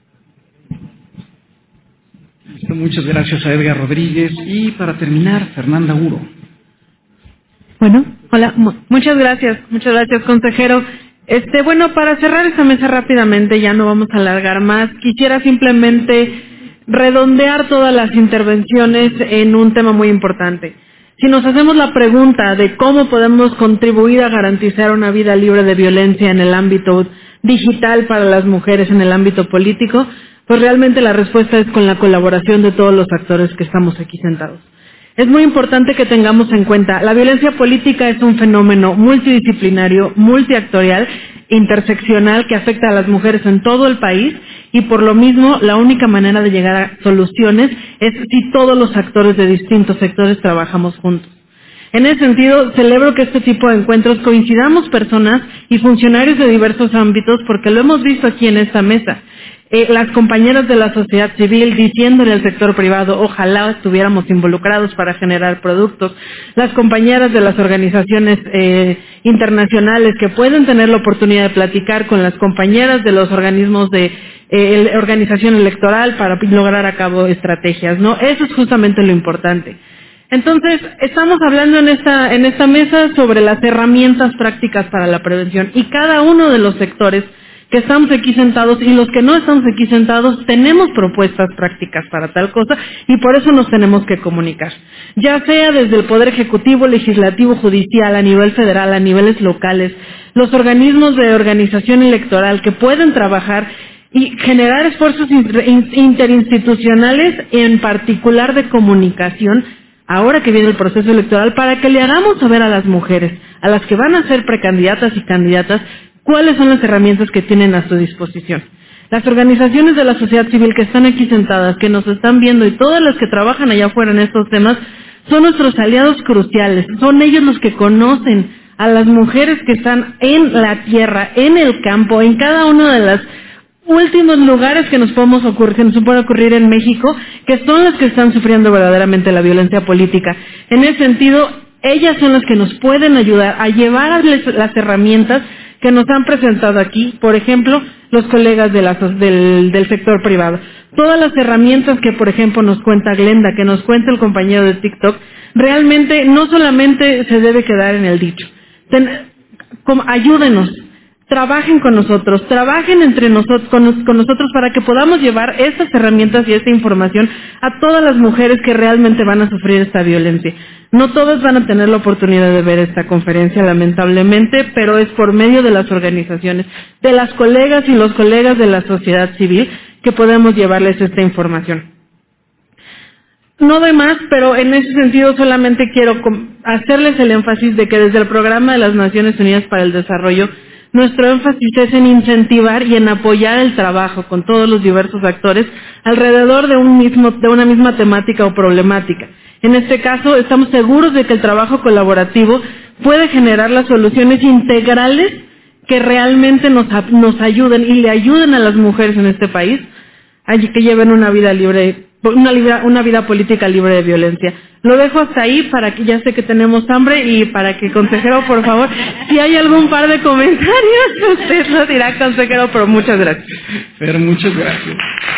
Muchas gracias a Edgar Rodríguez. Y para terminar, Fernanda Uro. Bueno, hola, muchas gracias, muchas gracias, consejero. Este, bueno, para cerrar esta mesa rápidamente, ya no vamos a alargar más, quisiera simplemente redondear todas las intervenciones en un tema muy importante. Si nos hacemos la pregunta de cómo podemos contribuir a garantizar una vida libre de violencia en el ámbito digital para las mujeres en el ámbito político, pues realmente la respuesta es con la colaboración de todos los actores que estamos aquí sentados. Es muy importante que tengamos en cuenta, la violencia política es un fenómeno multidisciplinario, multiactorial, interseccional que afecta a las mujeres en todo el país y por lo mismo la única manera de llegar a soluciones es si todos los actores de distintos sectores trabajamos juntos. En ese sentido, celebro que este tipo de encuentros coincidamos personas y funcionarios de diversos ámbitos porque lo hemos visto aquí en esta mesa. Eh, las compañeras de la sociedad civil diciéndole al sector privado, ojalá estuviéramos involucrados para generar productos, las compañeras de las organizaciones eh, internacionales que pueden tener la oportunidad de platicar con las compañeras de los organismos de eh, organización electoral para lograr a cabo estrategias, ¿no? Eso es justamente lo importante. Entonces, estamos hablando en esta, en esta mesa sobre las herramientas prácticas para la prevención y cada uno de los sectores que estamos aquí sentados y los que no estamos aquí sentados tenemos propuestas prácticas para tal cosa y por eso nos tenemos que comunicar. Ya sea desde el Poder Ejecutivo, Legislativo, Judicial, a nivel federal, a niveles locales, los organismos de organización electoral que pueden trabajar y generar esfuerzos interinstitucionales, en particular de comunicación, ahora que viene el proceso electoral, para que le hagamos saber a las mujeres, a las que van a ser precandidatas y candidatas, cuáles son las herramientas que tienen a su disposición. Las organizaciones de la sociedad civil que están aquí sentadas, que nos están viendo y todas las que trabajan allá afuera en estos temas, son nuestros aliados cruciales, son ellos los que conocen a las mujeres que están en la tierra, en el campo, en cada una de las últimos lugares que nos podemos ocurrir, que nos puede ocurrir en México, que son las que están sufriendo verdaderamente la violencia política. En ese sentido, ellas son las que nos pueden ayudar a llevarles las herramientas que nos han presentado aquí, por ejemplo, los colegas de la, del, del sector privado. Todas las herramientas que, por ejemplo, nos cuenta Glenda, que nos cuenta el compañero de TikTok, realmente no solamente se debe quedar en el dicho. Ten, como, ayúdenos. Trabajen con nosotros, trabajen entre nosotros, con, con nosotros para que podamos llevar estas herramientas y esta información a todas las mujeres que realmente van a sufrir esta violencia. No todas van a tener la oportunidad de ver esta conferencia, lamentablemente, pero es por medio de las organizaciones, de las colegas y los colegas de la sociedad civil que podemos llevarles esta información. No de más, pero en ese sentido solamente quiero hacerles el énfasis de que desde el Programa de las Naciones Unidas para el Desarrollo, nuestro énfasis es en incentivar y en apoyar el trabajo con todos los diversos actores alrededor de, un mismo, de una misma temática o problemática. En este caso, estamos seguros de que el trabajo colaborativo puede generar las soluciones integrales que realmente nos, nos ayuden y le ayuden a las mujeres en este país a que lleven una vida libre, una, libra, una vida política libre de violencia. Lo dejo hasta ahí para que ya sé que tenemos hambre y para que, consejero, por favor, si hay algún par de comentarios, usted lo dirá, consejero, pero muchas gracias. Fer, muchas gracias.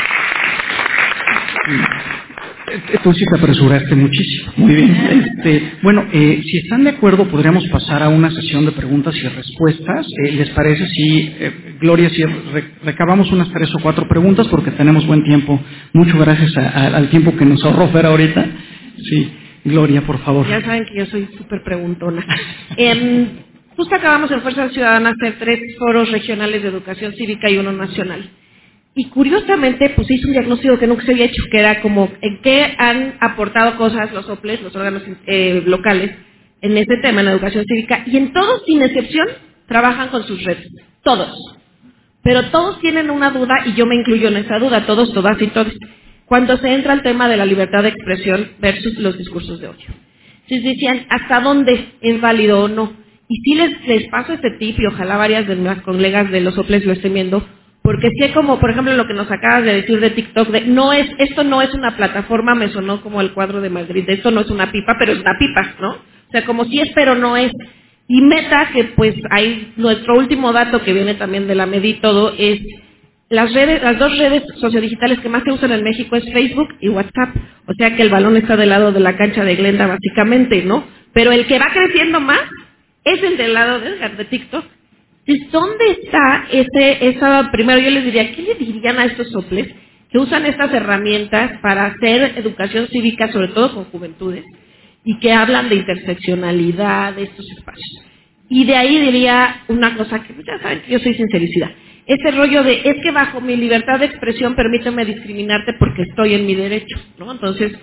Tú sí te apresuraste muchísimo. Muy bien. Este, bueno, eh, si están de acuerdo, podríamos pasar a una sesión de preguntas y respuestas. Eh, ¿Les parece si, eh, Gloria, si re- recabamos unas tres o cuatro preguntas porque tenemos buen tiempo? Muchas gracias a, a, al tiempo que nos ahorró Fer ahorita. Sí, Gloria, por favor. Ya saben que yo soy súper preguntona. eh, justo acabamos en Fuerza Ciudadana hacer tres foros regionales de educación cívica y uno nacional. Y curiosamente, pues hice un diagnóstico que nunca se había hecho, que era como en qué han aportado cosas los O P L E S, los órganos eh, locales, en este tema, en la educación cívica, y en todos, sin excepción, trabajan con sus redes. Todos. Pero todos tienen una duda, y yo me incluyo en esa duda, todos, todas y todos, cuando se entra al tema de la libertad de expresión versus los discursos de odio. Entonces decían, ¿hasta dónde es válido o no? Y sí les, les paso este tip, y ojalá varias de mis colegas de los O P L E S lo estén viendo, porque sí, como por ejemplo lo que nos acabas de decir de TikTok, de no es, esto no es una plataforma, me sonó como el cuadro de Madrid, de esto no es una pipa, pero es una pipa, ¿no? O sea, como sí es, pero no es. Y Meta, que pues hay, nuestro último dato que viene también de la MEDI y todo, es las redes, las dos redes sociodigitales que más se usan en México es Facebook y WhatsApp. O sea que el balón está del lado de la cancha de Glenda, básicamente, ¿no? Pero el que va creciendo más es el del lado de Edgar, de TikTok. Entonces, ¿dónde está ese, esa, primero yo les diría, ¿qué le dirían a estos O P L E S que usan estas herramientas para hacer educación cívica, sobre todo con juventudes, y que hablan de interseccionalidad, de estos espacios? Y de ahí diría una cosa que ya saben que yo soy sincericida. Ese rollo de, es que bajo mi libertad de expresión permíteme discriminarte porque estoy en mi derecho, ¿no? Entonces,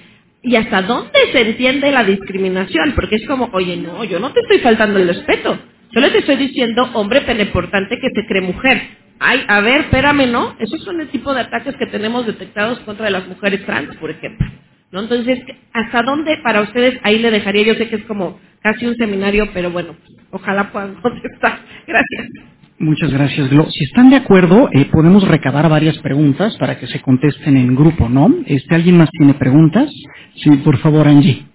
y hasta dónde se entiende la discriminación, porque es como, oye, no, yo no te estoy faltando el respeto, solo te estoy diciendo hombre teleportante que se cree mujer. Ay, a ver, espérame, ¿no? Esos son el tipo de ataques que tenemos detectados contra las mujeres trans, por ejemplo, ¿no? Entonces, ¿hasta dónde para ustedes? Ahí le dejaría, yo sé que es como casi un seminario, pero bueno, ojalá puedan contestar. Gracias. Muchas gracias, Glo. Si están de acuerdo, eh, podemos recabar varias preguntas para que se contesten en grupo, ¿no? Este, ¿alguien más tiene preguntas? Sí, por favor, Angie.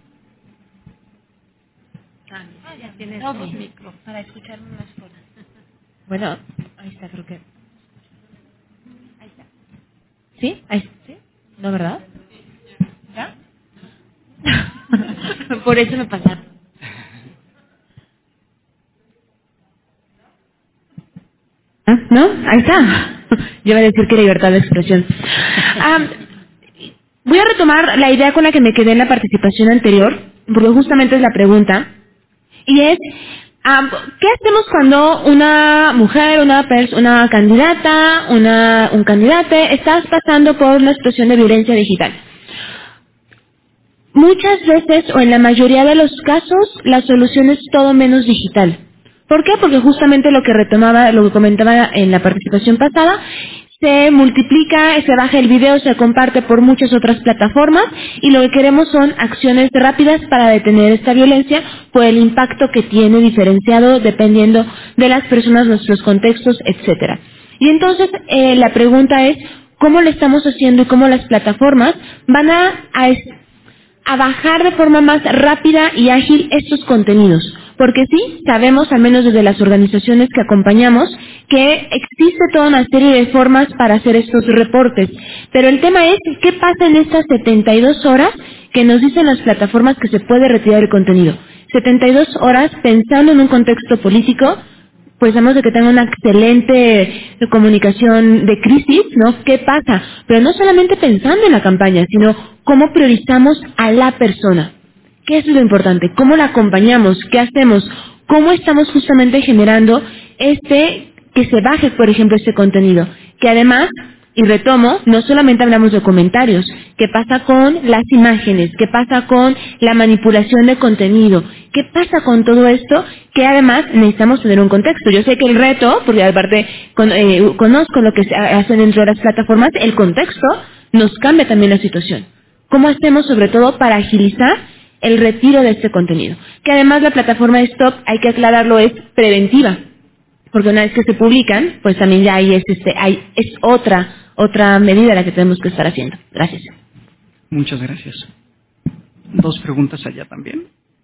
Ah, ya tienes no, mi micro para escucharme más fuerte. Bueno, ahí está, creo que. Ahí está. ¿Sí? Ahí está. ¿Sí? ¿No, verdad? ¿Ya? Por eso me pasaron. ¿No? Ahí está. Yo iba a decir que libertad de expresión. Um, voy a retomar la idea con la que me quedé en la participación anterior, porque justamente es la pregunta, y es, um, ¿qué hacemos cuando una mujer, una pers- una candidata, una, un candidate, estás pasando por una situación de violencia digital? Muchas veces, o en la mayoría de los casos, la solución es todo menos digital. ¿Por qué? Porque justamente lo que retomaba, lo que comentaba en la participación pasada, se multiplica, se baja el video, se comparte por muchas otras plataformas y lo que queremos son acciones rápidas para detener esta violencia por el impacto que tiene diferenciado dependiendo de las personas, nuestros contextos, etcétera. Y entonces eh, la pregunta es, ¿cómo lo estamos haciendo y cómo las plataformas van a, a a bajar de forma más rápida y ágil estos contenidos? Porque sí, sabemos, al menos desde las organizaciones que acompañamos, que existe toda una serie de formas para hacer estos reportes. Pero el tema es, ¿qué pasa en estas setenta y dos horas que nos dicen las plataformas que se puede retirar el contenido? setenta y dos horas pensando en un contexto político, pues sabemos de que tenga una excelente comunicación de crisis, ¿no? ¿Qué pasa? Pero no solamente pensando en la campaña, sino cómo priorizamos a la persona. ¿Qué es lo importante? ¿Cómo la acompañamos? ¿Qué hacemos? ¿Cómo estamos justamente generando este, que se baje, por ejemplo, este contenido? Que además, y retomo, no solamente hablamos de comentarios, ¿qué pasa con las imágenes? ¿Qué pasa con la manipulación de contenido? ¿Qué pasa con todo esto? Que además necesitamos tener un contexto. Yo sé que el reto, porque aparte con, eh, conozco lo que se hace dentro de las plataformas, el contexto nos cambia también la situación. ¿Cómo hacemos sobre todo para agilizar el retiro de este contenido? Que además la plataforma de Stop, hay que aclararlo, es preventiva. Porque una vez que se publican, pues también ya ahí es, este, hay, es otra, otra medida la que tenemos que estar haciendo. Gracias. Muchas gracias. Dos preguntas allá también.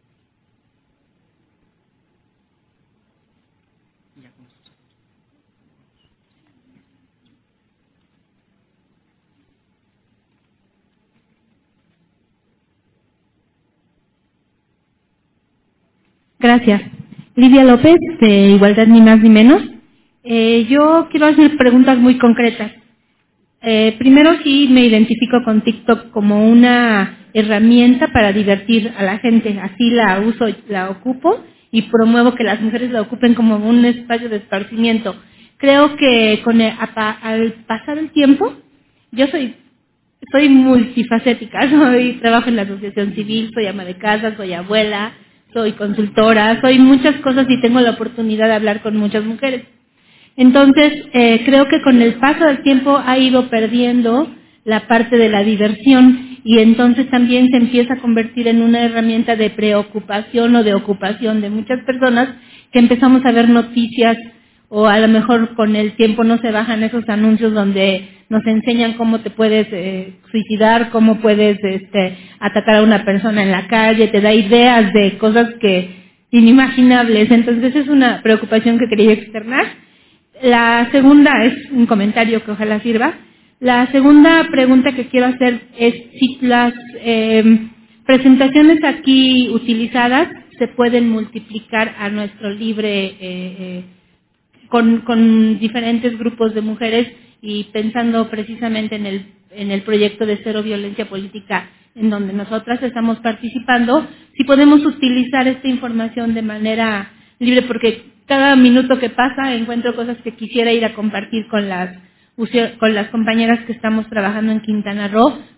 Gracias. Lidia López, de Igualdad Ni Más Ni Menos. Eh, yo quiero hacer preguntas muy concretas. Eh, primero, sí me identifico con TikTok como una herramienta para divertir a la gente. Así la uso, la ocupo y promuevo que las mujeres la ocupen como un espacio de esparcimiento. Creo que con el, a, al pasar el tiempo, yo soy soy multifacética, soy, trabajo en la asociación civil, soy ama de casa, soy abuela, soy consultora, soy muchas cosas y tengo la oportunidad de hablar con muchas mujeres. Entonces, eh, creo que con el paso del tiempo ha ido perdiendo la parte de la diversión y entonces también se empieza a convertir en una herramienta de preocupación o de ocupación de muchas personas que empezamos a ver noticias o a lo mejor con el tiempo no se bajan esos anuncios donde nos enseñan cómo te puedes eh, suicidar, cómo puedes este, atacar a una persona en la calle, te da ideas de cosas que inimaginables. Entonces es una preocupación que quería externar. La segunda es un comentario que ojalá sirva. La segunda pregunta que quiero hacer es si las eh, presentaciones aquí utilizadas se pueden multiplicar a nuestro libre eh, eh, con, con diferentes grupos de mujeres y pensando precisamente en el, en el proyecto de Cero Violencia Política en donde nosotras estamos participando, si podemos utilizar esta información de manera libre, porque cada minuto que pasa encuentro cosas que quisiera ir a compartir con las con las compañeras que estamos trabajando en Quintana Roo,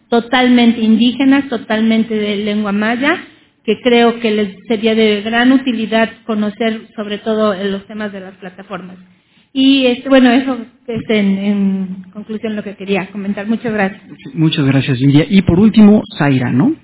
totalmente indígenas, totalmente de lengua maya, que creo que les sería de gran utilidad conocer sobre todo los temas de las plataformas. Y este, bueno, eso es en, en conclusión lo que quería comentar. Muchas gracias. Muchas gracias, Lidia. Y por último, Zaira, ¿no?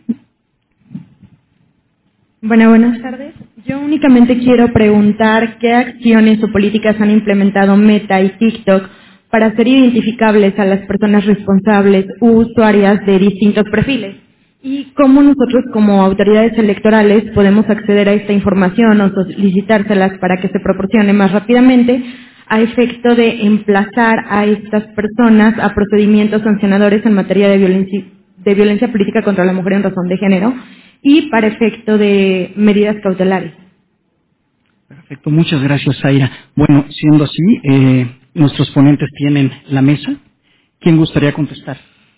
Bueno, buenas tardes. Yo únicamente quiero preguntar qué acciones o políticas han implementado Meta y TikTok para hacer identificables a las personas responsables u usuarias de distintos perfiles. Y cómo nosotros como autoridades electorales podemos acceder a esta información o solicitárselas para que se proporcione más rápidamente a efecto de emplazar a estas personas a procedimientos sancionadores en materia de violencia, de violencia política contra la mujer en razón de género y para efecto de medidas cautelares. Perfecto, muchas gracias, Zaira. Bueno, siendo así, eh, nuestros ponentes tienen la mesa. ¿Quién gustaría contestar?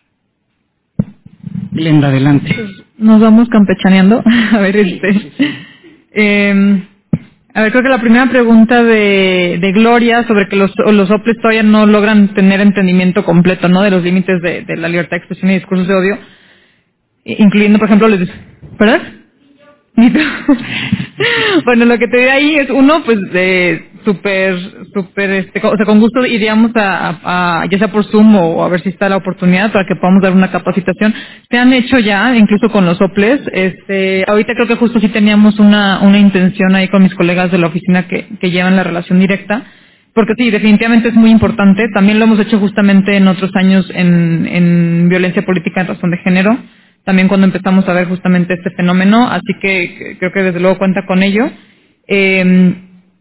Glenda, adelante. Pues nos vamos campechaneando. A ver, este. Sí, sí. Eh, a ver, creo que la primera pregunta de, de Gloria sobre que los, los OPLES todavía no logran tener entendimiento completo, ¿no? De los límites de, de la libertad de expresión y discursos de odio, incluyendo, por ejemplo, les, ¿verdad? Bueno, lo que te diré ahí es uno, pues, de súper, súper, este, o sea, con gusto iríamos a, a, a, ya sea por Zoom o a ver si está la oportunidad para que podamos dar una capacitación. Se han hecho ya, incluso con los OPLES, este, ahorita creo que justo sí teníamos una, una intención ahí con mis colegas de la oficina que, que llevan la relación directa, porque sí, definitivamente es muy importante. También lo hemos hecho justamente en otros años en, en violencia política en razón de género, también cuando empezamos a ver justamente este fenómeno, así que, que creo que desde luego cuenta con ello. Eh,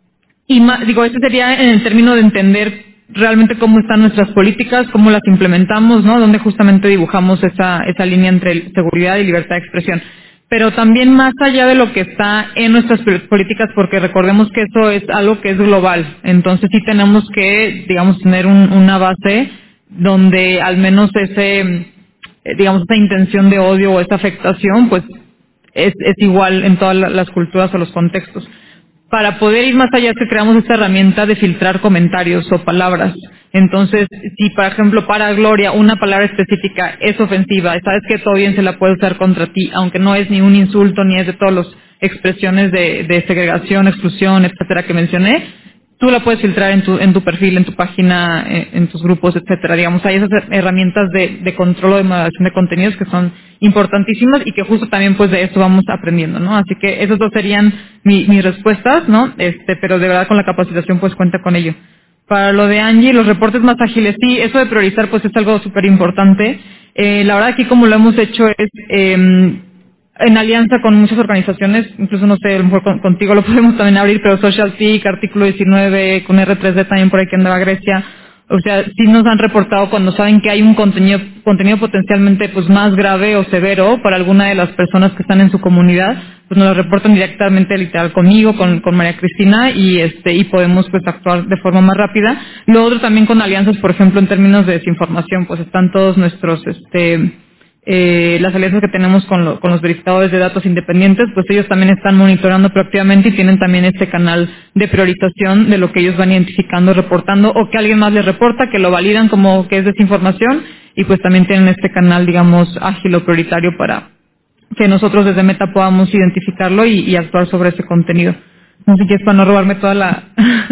y más, digo, este sería en el término de entender realmente cómo están nuestras políticas, cómo las implementamos, ¿no? Donde justamente dibujamos esa, esa línea entre seguridad y libertad de expresión. Pero también más allá de lo que está en nuestras políticas, porque recordemos que eso es algo que es global. Entonces sí tenemos que, digamos, tener un, una base donde al menos ese, digamos, esa intención de odio o esa afectación, pues es, es igual en todas las culturas o los contextos. Para poder ir más allá es que creamos esta herramienta de filtrar comentarios o palabras. Entonces, si por ejemplo para Gloria una palabra específica es ofensiva, sabes que todo bien se la puede usar contra ti, aunque no es ni un insulto ni es de todas las expresiones de, de segregación, exclusión, etcétera que mencioné, tú la puedes filtrar en tu, en tu perfil, en tu página, en, en tus grupos, etcétera. Digamos, hay esas herramientas de, de control o de moderación de contenidos que son importantísimas y que justo también pues de eso vamos aprendiendo, ¿no? Así que esas dos serían mi, mis respuestas, ¿no? Este, pero de verdad con la capacitación pues cuenta con ello. Para lo de Angie, los reportes más ágiles, sí, eso de priorizar pues es algo súper importante. Eh, la verdad aquí como lo hemos hecho es, eh, en alianza con muchas organizaciones, incluso no sé, a lo mejor con, contigo lo podemos también abrir, pero SocialTIC, Artículo diecinueve, con R tres D también por ahí que andaba Grecia, o sea, sí nos han reportado cuando saben que hay un contenido, contenido potencialmente pues más grave o severo para alguna de las personas que están en su comunidad, pues nos lo reportan directamente literal conmigo, con, con María Cristina y este, y podemos pues actuar de forma más rápida. Lo otro también con alianzas, por ejemplo, en términos de desinformación, pues están todos nuestros, este, Eh, las alianzas que tenemos con, lo, con los verificadores de datos independientes, pues ellos también están monitoreando proactivamente y tienen también este canal de priorización de lo que ellos van identificando, reportando, o que alguien más les reporta, que lo validan como que es desinformación, y pues también tienen este canal, digamos, ágil o prioritario para que nosotros desde Meta podamos identificarlo y, y actuar sobre ese contenido. No sé si es para no robarme toda la...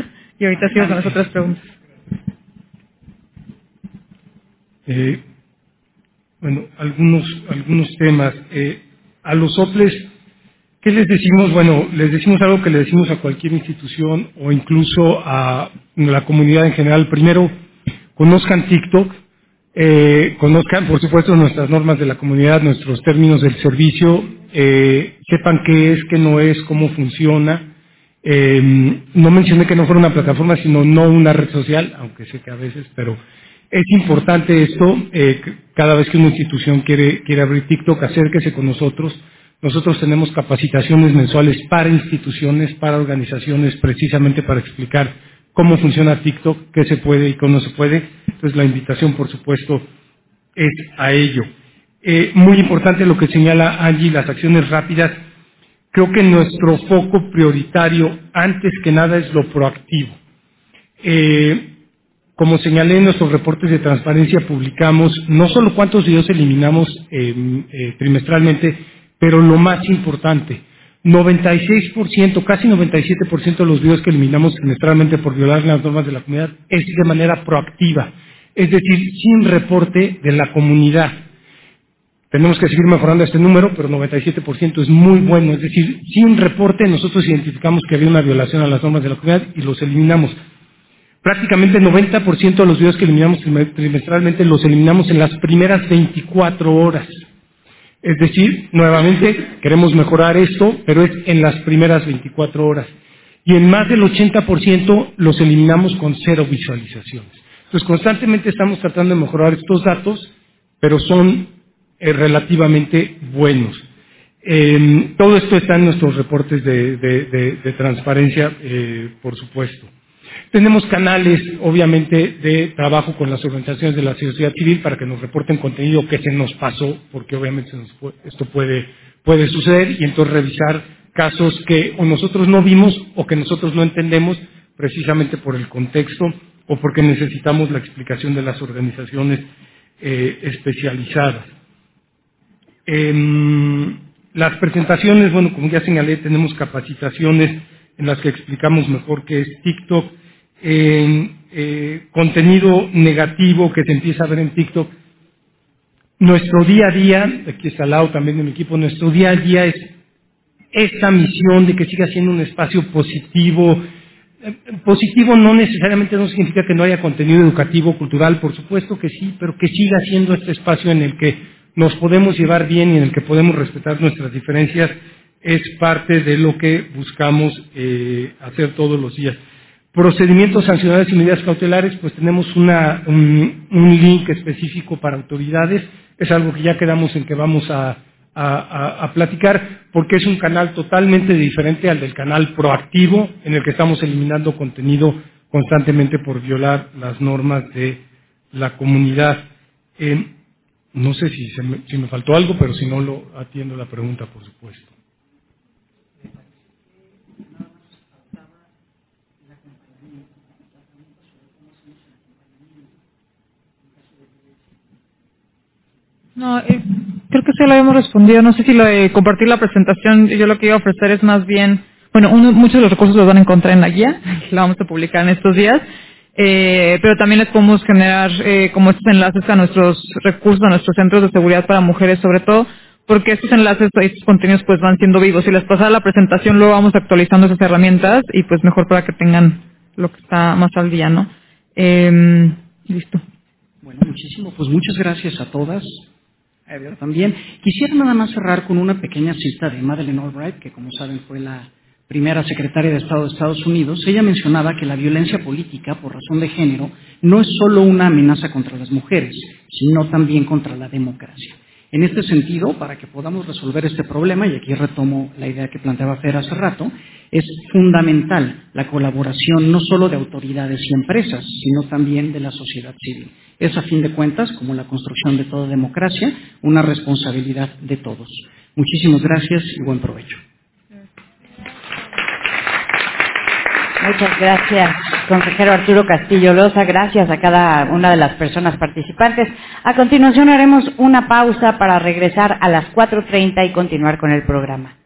y ahorita sigo con las otras preguntas. Eh, Bueno, algunos, algunos temas. Eh, a los OPLES, ¿qué les decimos? Bueno, les decimos algo que le decimos a cualquier institución o incluso a la comunidad en general. Primero, conozcan TikTok, eh, conozcan, por supuesto, nuestras normas de la comunidad, nuestros términos del servicio, eh, sepan qué es, qué no es, cómo funciona. Eh, no mencioné que no fuera una plataforma, sino no una red social, aunque sé que a veces, pero es importante esto. Eh, cada vez que una institución quiere, quiere abrir TikTok, acérquese con nosotros. Nosotros tenemos capacitaciones mensuales para instituciones, para organizaciones, precisamente para explicar cómo funciona TikTok, qué se puede y qué no se puede. Entonces la invitación, por supuesto, es a ello. Eh, muy importante lo que señala Angie, las acciones rápidas. Creo que nuestro foco prioritario, antes que nada, es lo proactivo. Eh, Como señalé en nuestros reportes de transparencia, publicamos no solo cuántos videos eliminamos eh, eh, trimestralmente, pero lo más importante, noventa y seis por ciento, casi noventa y siete por ciento de los videos que eliminamos trimestralmente por violar las normas de la comunidad es de manera proactiva, es decir, sin reporte de la comunidad. Tenemos que seguir mejorando este número, pero noventa y siete por ciento es muy bueno, es decir, sin reporte nosotros identificamos que había una violación a las normas de la comunidad y los eliminamos. Prácticamente el noventa por ciento de los videos que eliminamos trimestralmente los eliminamos en las primeras veinticuatro horas. Es decir, nuevamente queremos mejorar esto, pero es en las primeras veinticuatro horas. Y en más del ochenta por ciento los eliminamos con cero visualizaciones. Entonces, constantemente estamos tratando de mejorar estos datos, pero son eh, relativamente buenos. Eh, todo esto está en nuestros reportes de, de, de, de transparencia, eh, por supuesto. Tenemos canales, obviamente, de trabajo con las organizaciones de la sociedad civil para que nos reporten contenido que se nos pasó, porque obviamente se nos puede, esto puede, puede suceder, y entonces revisar casos que o nosotros no vimos o que nosotros no entendemos precisamente por el contexto o porque necesitamos la explicación de las organizaciones eh, especializadas. Eh, las presentaciones, bueno, como ya señalé, tenemos capacitaciones en las que explicamos mejor qué es TikTok, en eh, contenido negativo que se empieza a ver en TikTok. Nuestro día a día, aquí está al lado también de mi equipo, nuestro día a día es esta misión de que siga siendo un espacio positivo. Eh, positivo no necesariamente no significa que no haya contenido educativo, cultural, por supuesto que sí, pero que siga siendo este espacio en el que nos podemos llevar bien y en el que podemos respetar nuestras diferencias. Es parte de lo que buscamos eh, hacer todos los días. Procedimientos sancionadores y medidas cautelares, pues tenemos una, un, un link específico para autoridades. Es algo que ya quedamos en que vamos a, a, a, a platicar, porque es un canal totalmente diferente al del canal proactivo, en el que estamos eliminando contenido constantemente por violar las normas de la comunidad. Eh, no sé si, se me, si me faltó algo, pero si no, lo atiendo la pregunta, por supuesto. No, eh, creo que sí lo habíamos respondido. No sé si lo de compartir la presentación, yo lo que iba a ofrecer es más bien, bueno, uno, muchos de los recursos los van a encontrar en la guía, que la vamos a publicar en estos días, eh, pero también les podemos generar eh, como estos enlaces a nuestros recursos, a nuestros centros de seguridad para mujeres, sobre todo, porque estos enlaces, estos contenidos pues van siendo vivos. Si les pasa la presentación, luego vamos actualizando esas herramientas y pues mejor para que tengan lo que está más al día, ¿no? Eh, listo. Bueno, muchísimo, pues muchas gracias a todas. También quisiera nada más cerrar con una pequeña cita de Madeleine Albright, que como saben fue la primera secretaria de Estado de Estados Unidos. Ella mencionaba que la violencia política por razón de género no es solo una amenaza contra las mujeres, sino también contra la democracia. En este sentido, para que podamos resolver este problema, y aquí retomo la idea que planteaba Fer hace rato, es fundamental la colaboración no solo de autoridades y empresas, sino también de la sociedad civil. Es, a fin de cuentas, como la construcción de toda democracia, una responsabilidad de todos. Muchísimas gracias y buen provecho. Muchas gracias, consejero Arturo Castillo Loza. Gracias a cada una de las personas participantes. A continuación haremos una pausa para regresar a las cuatro treinta y continuar con el programa.